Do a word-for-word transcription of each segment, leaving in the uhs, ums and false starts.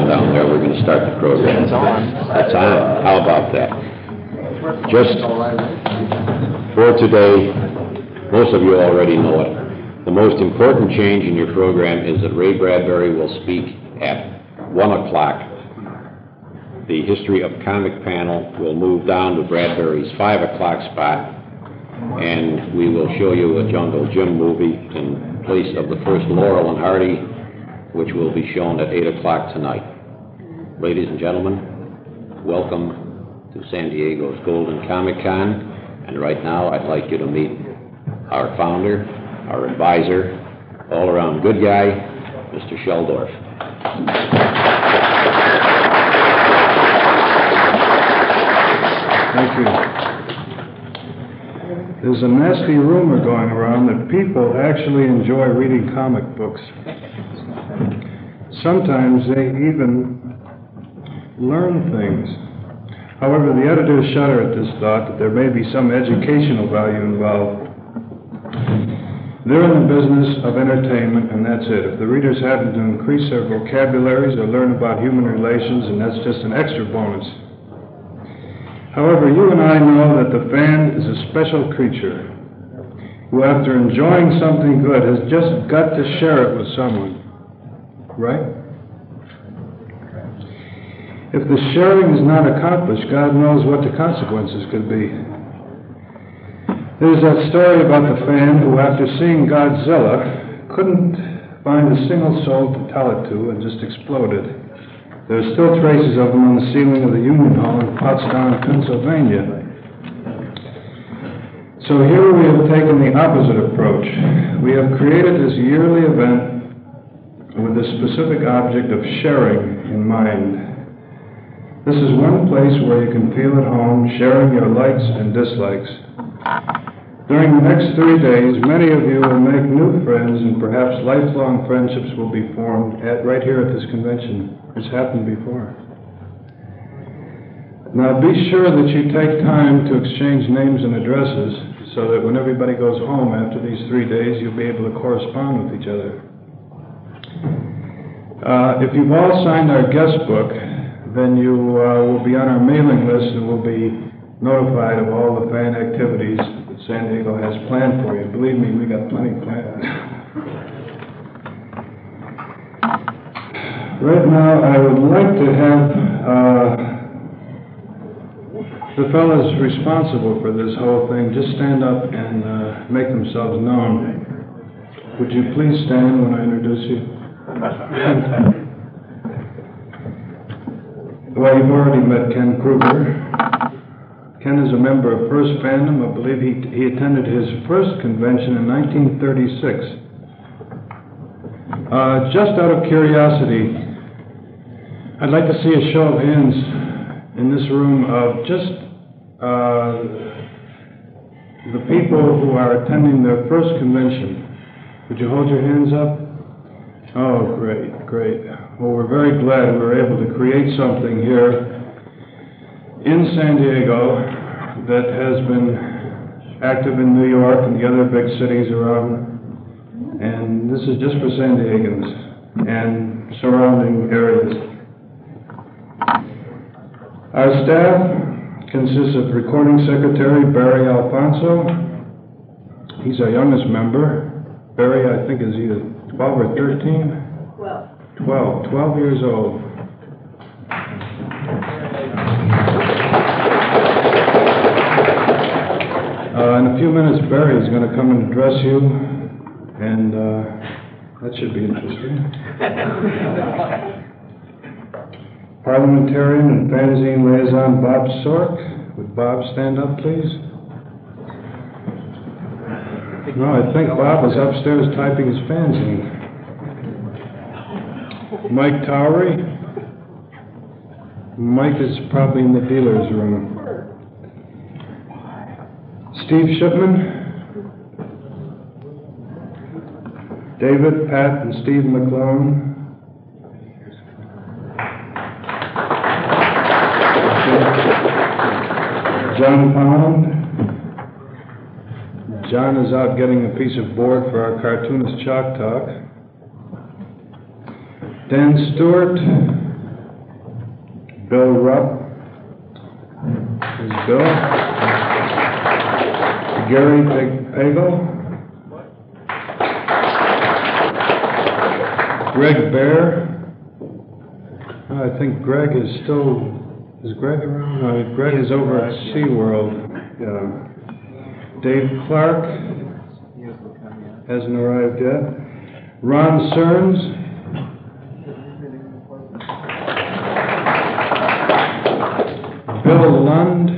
down there. We're going to start the program. It's on. It's on. How about that? Just for today, most of you already know it. The most important change in your program is that Ray Bradbury will speak at one o'clock. The History of Comic panel will move down to Bradbury's five o'clock spot, and we will show you a Jungle Jim movie in place of the first Laurel and Hardy, which will be shown at eight o'clock tonight. Ladies and gentlemen, welcome to San Diego's Golden Comic Con, and right now I'd like you to meet our founder, our advisor, all-around good guy, Mister Sheldorf. Thank you. There's a nasty rumor going around that people actually enjoy reading comic books. Sometimes they even learn things. However, the editors shudder at this thought that there may be some educational value involved. They're in the business of entertainment, and that's it. If the readers happen to increase their vocabularies or learn about human relations, and that's just an extra bonus. However, you and I know that the fan is a special creature who, after enjoying something good, has just got to share it with someone. Right? If the sharing is not accomplished, God knows what the consequences could be. There's that story about the fan who, after seeing Godzilla, couldn't find a single soul to tell it to and just exploded. There are still traces of him on the ceiling of the Union Hall in Pottstown, Pennsylvania. So here we have taken the opposite approach. We have created this yearly event with the specific object of sharing in mind. This is one place where you can feel at home, sharing your likes and dislikes. During the next three days, many of you will make new friends, and perhaps lifelong friendships will be formed at, right here at this convention. It's happened before. Now be sure that you take time to exchange names and addresses so that when everybody goes home after these three days, you'll be able to correspond with each other. Uh, if you've all signed our guest book, then you uh, will be on our mailing list and will be notified of all the fan activities that San Diego has planned for you. Believe me, we got plenty planned. Right now, I would like to have uh, the fellows responsible for this whole thing just stand up and uh, make themselves known. Would you please stand when I introduce you? Well, you've already met Ken Kruger. Ken is a member of First Fandom. I believe he, he attended his first convention in nineteen thirty-six. Uh, just out of curiosity, I'd like to see a show of hands in this room of just uh, the people who are attending their first convention. Would you hold your hands up? Oh, great, great. Well, we're very glad we were able to create something here in San Diego that has been active in New York and the other big cities around. And this is just for San Diegans and surrounding areas. Our staff consists of recording secretary Barry Alfonso. He's our youngest member. Barry, I think, is either twelve or thirteen? twelve. twelve. twelve years old. Uh, in a few minutes, Barry is going to come and address you, and uh, that should be interesting. Parliamentarian and fanzine liaison Bob Sork. Would Bob stand up, please? No, I think Bob is upstairs typing his fanzine. Mike Towery. Mike is probably in the dealer's room. Steve Shipman. David, Pat, and Steve McClone. John Pound. John is out getting a piece of board for our cartoonist Chalk Talk. Dan Stewart, Bill Rupp. There's Bill. Gary Pagel. Greg Bear. I think Greg is still, is Greg around? No, Greg is over at SeaWorld. Yeah. Dave Clark hasn't arrived yet. Ron Stearns. Bill Lund.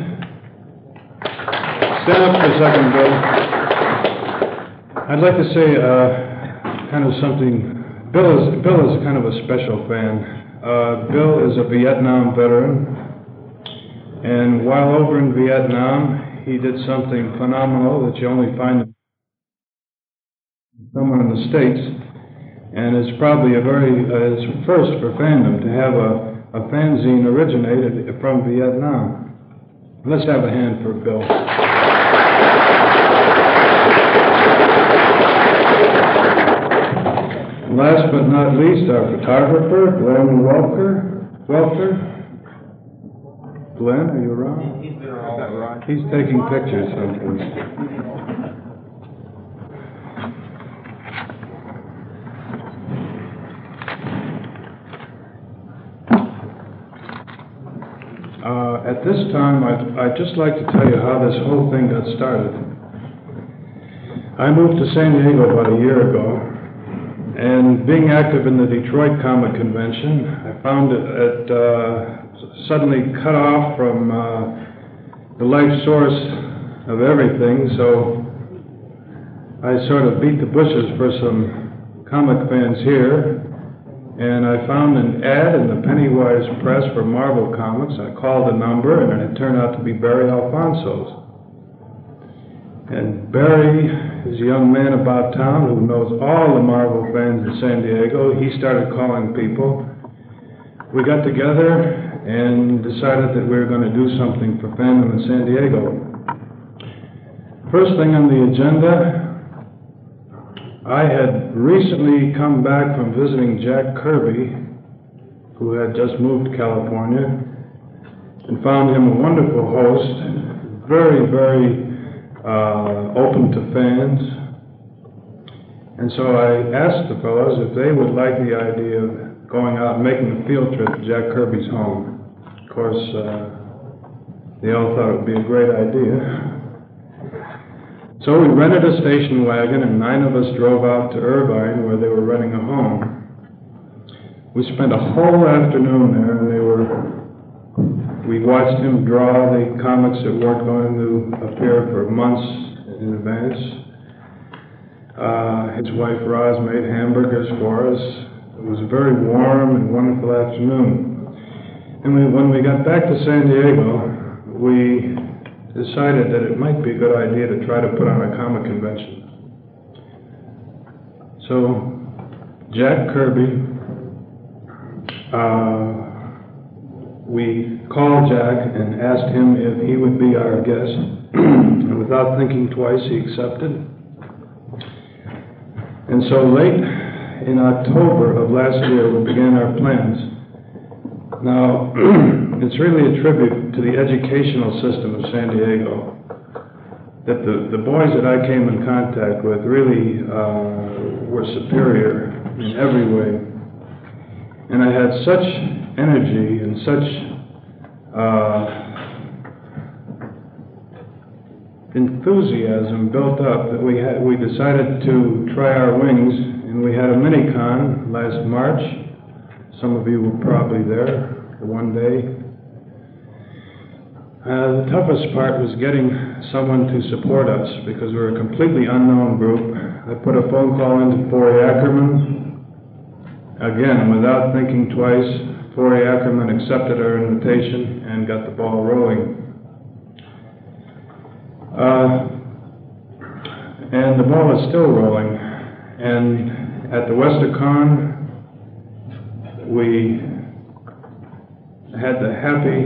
Stand up for a second, Bill. I'd like to say uh, kind of something. Bill is, Bill is kind of a special fan. Uh, Bill is a Vietnam veteran, and while over in Vietnam, he did something phenomenal that you only find someone in the States, and it's probably a very, uh, it's first for fandom to have a, a fanzine originated from Vietnam. Let's have a hand for Bill. Last but not least, our photographer, Glenn Welker. Welker? Glenn, are you around? He's there all right. He's taking pictures sometimes. Uh, at this time, I'd, I'd just like to tell you how this whole thing got started. I moved to San Diego about a year ago. And being active in the Detroit Comic Convention, I found it, it uh, suddenly cut off from uh, the life source of everything, so I sort of beat the bushes for some comic fans here, and I found an ad in the Pennywise Press for Marvel Comics. I called a number, and it turned out to be Barry Alfonso's. And Barry is a young man about town who knows all the Marvel fans in San Diego. He started calling people. We got together and decided that we were going to do something for fandom in San Diego. First thing on the agenda, I had recently come back from visiting Jack Kirby, who had just moved to California, and found him a wonderful host, very, very Uh, open to fans. And so I asked the fellows if they would like the idea of going out and making a field trip to Jack Kirby's home. Of course, uh, they all thought it would be a great idea. So we rented a station wagon, and nine of us drove out to Irvine, where they were renting a home. We spent a whole afternoon there, and they were We watched him draw the comics that weren't going to appear for months in advance. Uh, his wife Roz made hamburgers for us. It was a very warm and wonderful afternoon. And we, when we got back to San Diego, we decided that it might be a good idea to try to put on a comic convention. So Jack Kirby, uh, we called Jack and asked him if he would be our guest, and without thinking twice, he accepted. And so late in October of last year, we began our plans. Now, it's really a tribute to the educational system of San Diego, that the, the boys that I came in contact with really uh, were superior in every way. And I had such energy and such uh, enthusiasm built up that we had we decided to try our wings, and we had a mini-con last March. Some of you were probably there for one day. Uh, the toughest part was getting someone to support us, because we were a completely unknown group. I put a phone call into Forey Ackerman. Again, without thinking twice, Forey Ackerman accepted our invitation and got the ball rolling. Uh, and the ball is still rolling. And at the WesterCon, we had the happy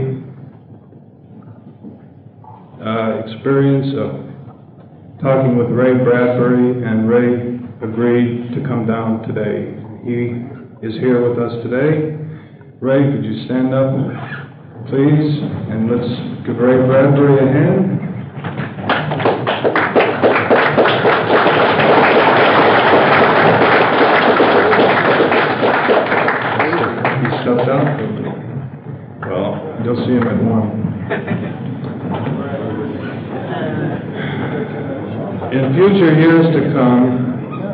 uh, experience of talking with Ray Bradbury, and Ray agreed to come down today. He is here with us today. Ray, could you stand up? please, and let's give Ray Bradbury a hand. He stepped out. Well, you'll see him at one. In future years to come,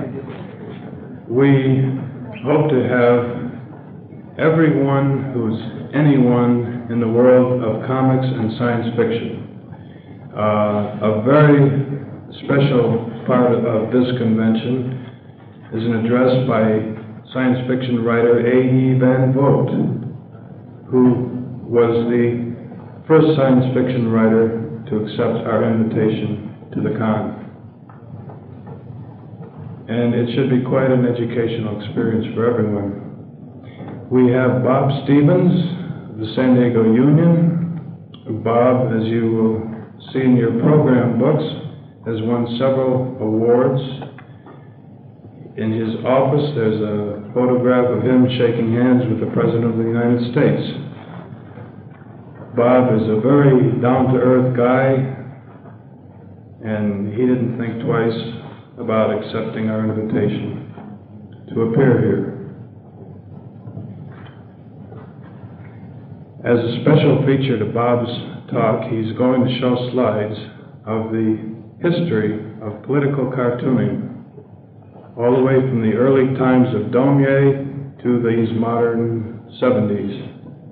we hope to have everyone who's anyone in the world of comics and science fiction. Uh, a very special part of this convention is an address by science fiction writer A E Van Vogt, who was the first science fiction writer to accept our invitation to the con. And it should be quite an educational experience for everyone. We have Bob Stevens of the San Diego Union. Bob, as you will see in your program books, has won several awards. In his office, there's a photograph of him shaking hands with the President of the United States. Bob is a very down-to-earth guy, and he didn't think twice about accepting our invitation to appear here. As a special feature to Bob's talk, he's going to show slides of the history of political cartooning, all the way from the early times of Daumier to these modern seventies.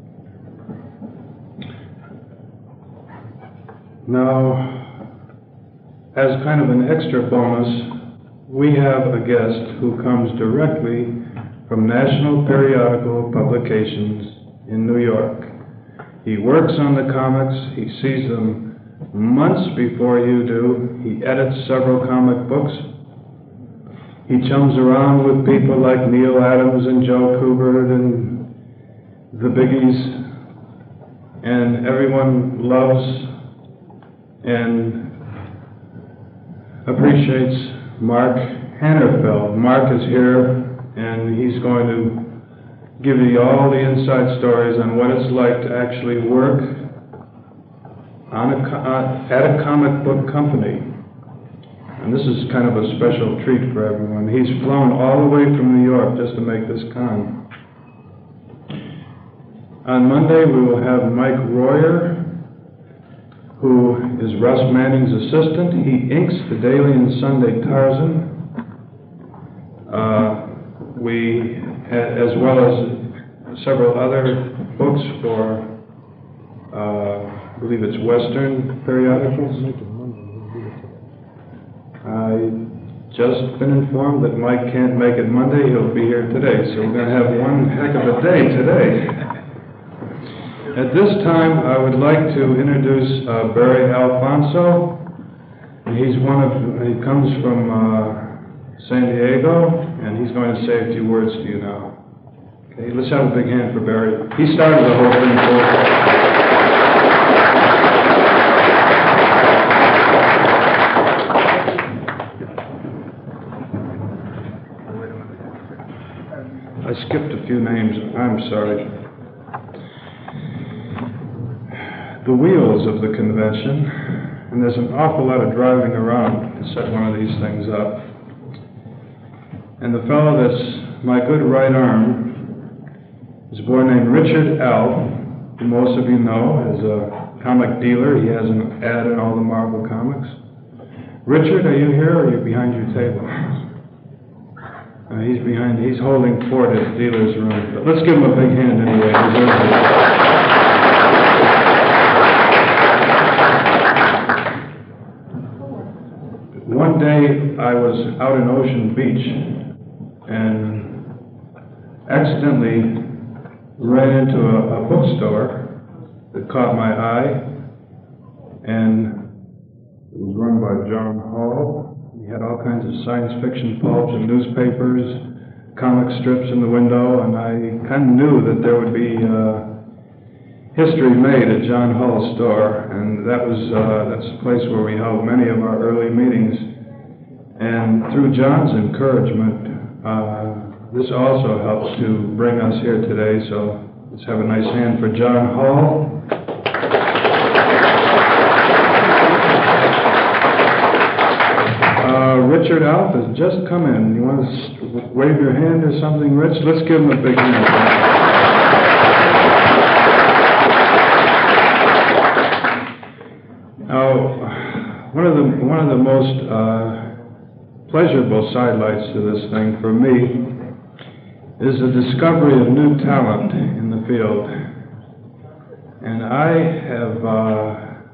Now, as kind of an extra bonus, we have a guest who comes directly from National Periodical Publications in New York. He works on the comics, he sees them months before you do, he edits several comic books, he chums around with people like Neil Adams and Joe Kubert and the biggies, and everyone loves and appreciates Mark Hannerfeld. Mark is here, and he's going to give you all the inside stories on what it's like to actually work on a, uh, at a comic book company. And this is kind of a special treat for everyone. He's flown all the way from New York just to make this con. On Monday, we will have Mike Royer, who is Russ Manning's assistant. He inks the Daily and Sunday Tarzan. Uh, we, as well as several other books for, uh, I believe it's Western periodicals. I just been informed that Mike can't make it Monday. He'll be here today, so we're going to have one heck of a day today. At this time, I would like to introduce uh, Barry Alfonso. He's one of, he comes from uh, San Diego, and he's going to say a few words to you now. Okay, let's have a big hand for Barry. He started the whole thing for I skipped a few names. I'm sorry. The wheels of the convention, and there's an awful lot of driving around to set one of these things up. And the fellow that's my good right arm is a boy named Richard Alf, who most of you know as a comic dealer. He has an ad in all the Marvel comics. Richard, are you here, or are you behind your table? Uh, he's behind, he's holding fort at the dealer's room. But let's give him a big hand anyway. He deserves it. One day I was out in Ocean Beach and accidentally ran into a, a bookstore that caught my eye, and it was run by John Hall. He had all kinds of science fiction pulps and newspapers, comic strips in the window, and I kind of knew that there would be uh, history made at John Hall's store, and that was uh, that's the place where we held many of our early meetings. And through John's encouragement, uh, this also helps to bring us here today. So let's have a nice hand for John Hall. Richard Alf has just come in. You want to s- wave your hand or something, Rich? Let's give him a big hand. Now, one of the one of the most uh, pleasurable sidelights to this thing for me is the discovery of new talent in the field. And I have uh,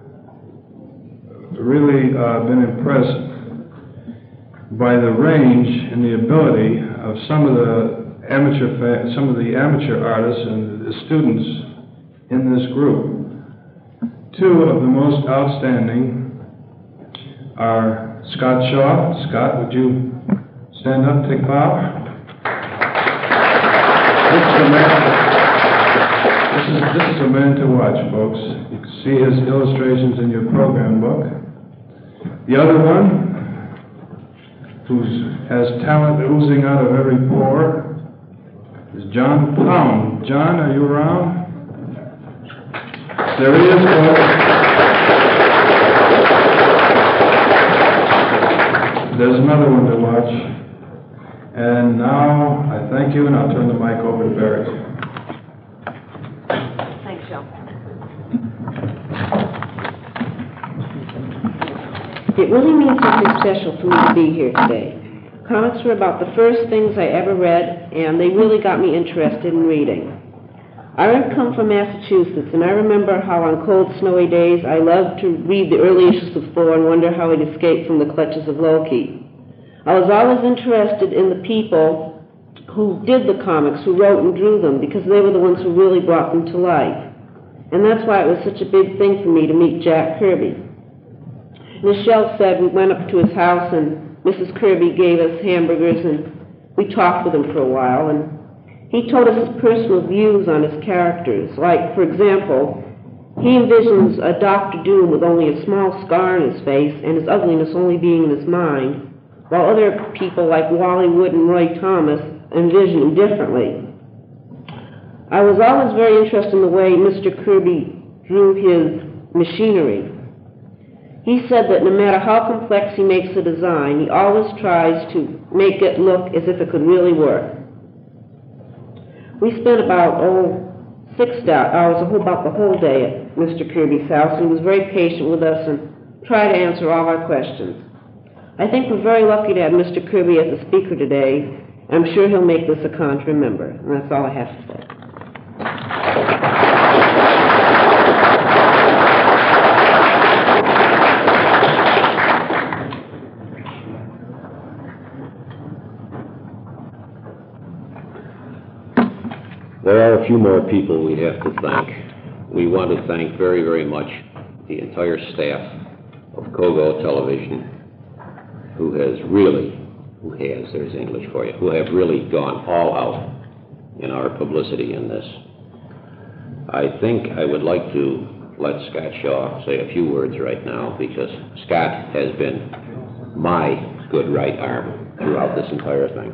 really uh, been impressed by the range and the ability of some of the amateur fa- some of the amateur artists and the students in this group. Two of the most outstanding are Scott Shaw. Scott, would you stand up, take bow? This is a man. This is this is a man to watch, folks. You can see his illustrations in your program book. The other one, who has talent oozing out of every pore, is John Pound. John, are you around? There he is, folks. There's another one to watch. And now, I thank you, and I'll turn the mic over to Barry. Thanks, Joe. It really means something special for me to be here today. Comics were about the first things I ever read, and they really got me interested in reading. I come from Massachusetts, and I remember how on cold, snowy days I loved to read the early issues of Thor and wonder how he'd escaped from the clutches of Loki. I was always interested in the people who did the comics, who wrote and drew them, because they were the ones who really brought them to life. And that's why it was such a big thing for me to meet Jack Kirby. Michelle said we went up to his house, and Missus Kirby gave us hamburgers, and we talked with him for a while, and he told us his personal views on his characters. Like, for example, he envisions a Doctor Doom with only a small scar on his face and his ugliness only being in his mind, while other people like Wally Wood and Roy Thomas envision him differently. I was always very interested in the way Mister Kirby drew his machinery. He said that no matter how complex he makes a design, he always tries to make it look as if it could really work. We spent about, oh, six hours, about the whole day at Mister Kirby's house, and he was very patient with us and tried to answer all our questions. I think we're very lucky to have Mister Kirby as a speaker today. I'm sure he'll make this a con to remember, and that's all I have to say. There are a few more people we have to thank. We want to thank very, very much the entire staff of Kogo Television, who has really, who has, there's English for you, who have really gone all out in our publicity in this. I think I would like to let Scott Shaw say a few words right now, because Scott has been my good right arm throughout this entire thing.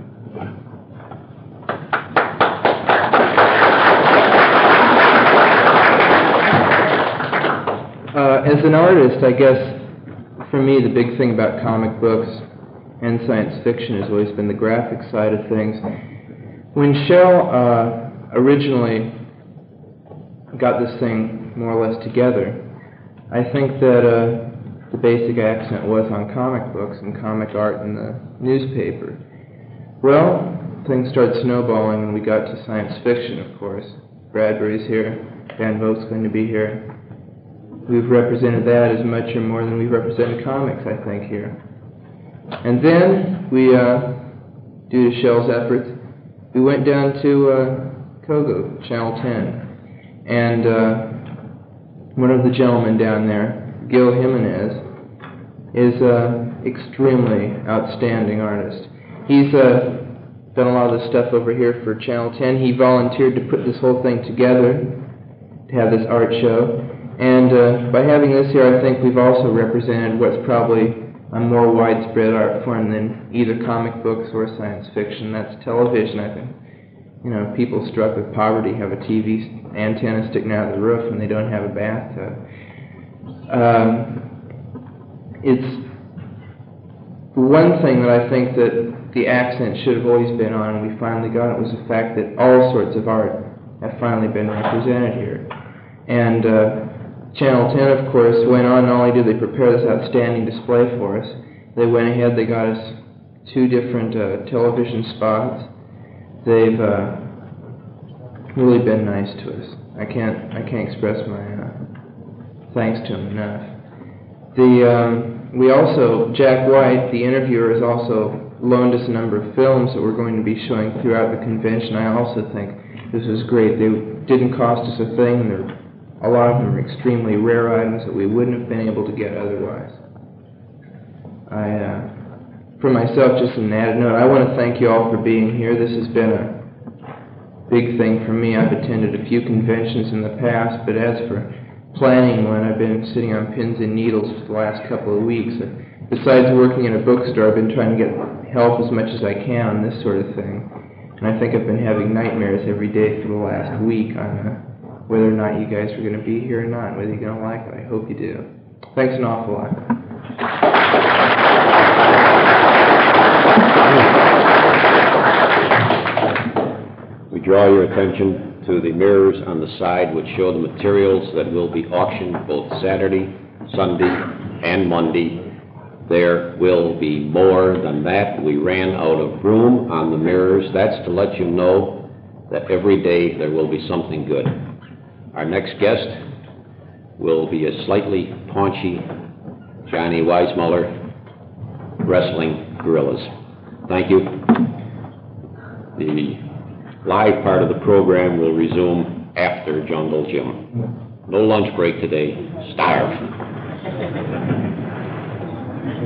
Uh, as an artist, I guess, for me, the big thing about comic books and science fiction has always been the graphic side of things. When Shell uh, originally got this thing more or less together, I think that uh, the basic accent was on comic books and comic art in the newspaper. Well, things started snowballing and we got to science fiction, of course. Bradbury's here, Van Vogt's going to be here. We've represented that as much or more than we've represented comics, I think, here. And then we, uh, due to Shell's efforts, we went down to uh, Kogo, Channel ten. And uh, one of the gentlemen down there, Gil Jimenez, is an extremely outstanding artist. He's uh, done a lot of the stuff over here for Channel ten. He volunteered to put this whole thing together, to have this art show. And uh, by having this here, I think we've also represented what's probably a more widespread art form than either comic books or science fiction. That's television, I think. You know, people struck with poverty have a T V antenna sticking out of the roof and they don't have a bathtub. Um, it's the one thing that I think that the accent should have always been on, and we finally got it, was the fact that all sorts of art have finally been represented here. And uh, Channel ten, of course, went on. Not only did they prepare this outstanding display for us, they went ahead, they got us two different uh, television spots. They've uh, really been nice to us. I can't, I can't express my uh, thanks to them enough. The, um, we also, Jack White, the interviewer, has also loaned us a number of films that we're going to be showing throughout the convention. I also think this was great. They didn't cost us a thing. They're, a lot of them are extremely rare items that we wouldn't have been able to get otherwise. I, uh, for myself, just an added note, I want to thank you all for being here. This has been a big thing for me. I've attended a few conventions in the past, but as for planning one, I've been sitting on pins and needles for the last couple of weeks. Besides working in a bookstore, I've been trying to get help as much as I can on this sort of thing. And I think I've been having nightmares every day for the last week on uh, whether or not you guys are going to be here or not, whether you're going to like it. I hope you do. Thanks an awful lot. We draw your attention to the mirrors on the side which show the materials that will be auctioned both Saturday, Sunday, and Monday. There will be more than that. We ran out of room on the mirrors. That's to let you know that every day there will be something good. Our next guest will be a slightly paunchy Johnny Weissmuller wrestling gorillas. Thank you. The live part of the program will resume after Jungle Jim. No lunch break today. Starve.